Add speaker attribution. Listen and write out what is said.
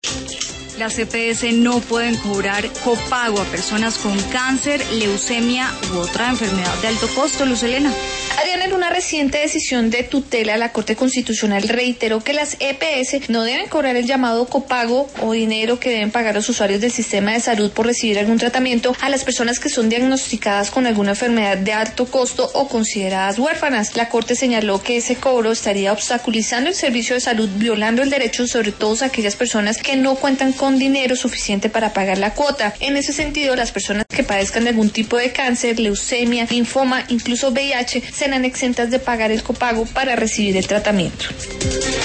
Speaker 1: Las EPS no pueden cobrar copago a personas con cáncer, leucemia u otra enfermedad de alto costo. Luz Helena.
Speaker 2: Adriana, en una reciente decisión de tutela, la Corte Constitucional reiteró que las EPS no deben cobrar el llamado copago o dinero que deben pagar los usuarios del sistema de salud por recibir algún tratamiento a las personas que son diagnosticadas con alguna enfermedad de alto costo o consideradas huérfanas. La Corte señaló que ese cobro estaría obstaculizando el servicio de salud, violando el derecho sobre todo a aquellas personas que no cuentan con dinero suficiente para pagar la cuota. En ese sentido, las personas que padezcan de algún tipo de cáncer, leucemia, linfoma, incluso VIH, serán exentas de pagar el copago para recibir el tratamiento.